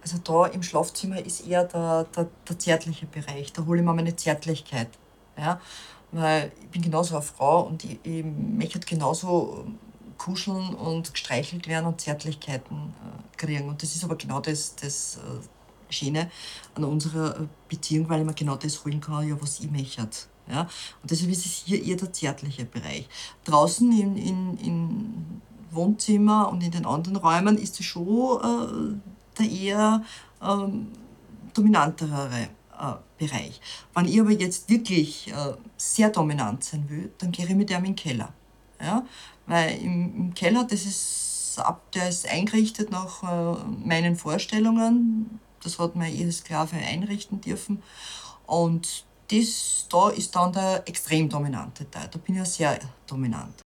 Also da im Schlafzimmer ist eher der zärtliche Bereich. Da hole ich mir meine Zärtlichkeit. Ja? Weil ich bin genauso eine Frau und ich möchte genauso kuscheln und gestreichelt werden und Zärtlichkeiten kriegen. Und das ist aber genau das Schöne an unserer Beziehung, weil ich mir genau das holen kann, ja, was ich möchte. Ja? Und deshalb ist es hier eher der zärtliche Bereich. Draußen im Wohnzimmer und in den anderen Räumen ist es schon der eher ähm, dominantere Bereich. Wenn ich aber jetzt wirklich sehr dominant sein will, dann gehe ich mit dem in den Keller. Ja? Weil im Keller, der ist eingerichtet nach meinen Vorstellungen. Das hat meine Ehesklave einrichten dürfen. Und da ist dann der extrem dominante Teil. Da bin ich ja sehr dominant.